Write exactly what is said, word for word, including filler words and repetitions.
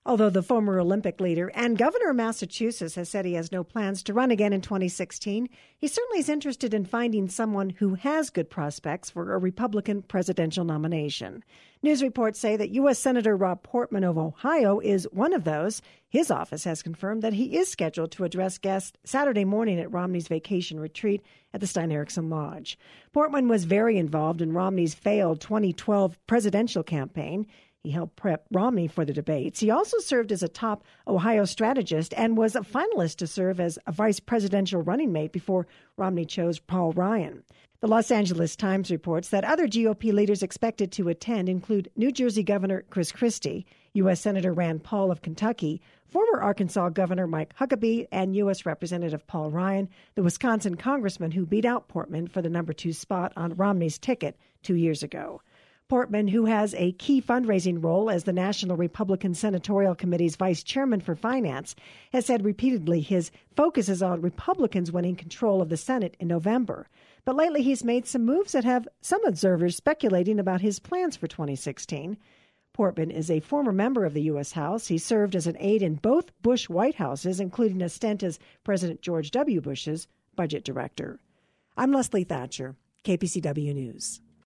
Although the former Olympic leader and governor of Massachusetts has said he has no plans to run again in twenty sixteen, he certainly is interested in finding someone who has good prospects for a Republican presidential nomination. News reports say that U S. Senator Rob Portman of Ohio is one of those. His office has confirmed that he is scheduled to address guests Saturday morning at Romney's vacation retreat at the Stein Eriksen Lodge. Portman was very involved in Romney's failed twenty twelve presidential campaign. He helped prep Romney for the debates. He also served as a top Ohio strategist and was a finalist to serve as a vice presidential running mate before Romney chose Paul Ryan. The Los Angeles Times reports that other G O P leaders expected to attend include New Jersey Governor Chris Christie, U S. Senator Rand Paul of Kentucky, former Arkansas Governor Mike Huckabee, and U S. Representative Paul Ryan, the Wisconsin congressman who beat out Portman for the number two spot on Romney's ticket two years ago. Portman, who has a key fundraising role as the National Republican Senatorial Committee's vice chairman for finance, has said repeatedly his focus is on Republicans winning control of the Senate in November. But lately he's made some moves that have some observers speculating about his plans for twenty sixteen. Portman is a former member of the U S. House. He served as an aide in both Bush White Houses, including a stint as President George W. Bush's budget director. I'm Leslie Thatcher, K P C W News.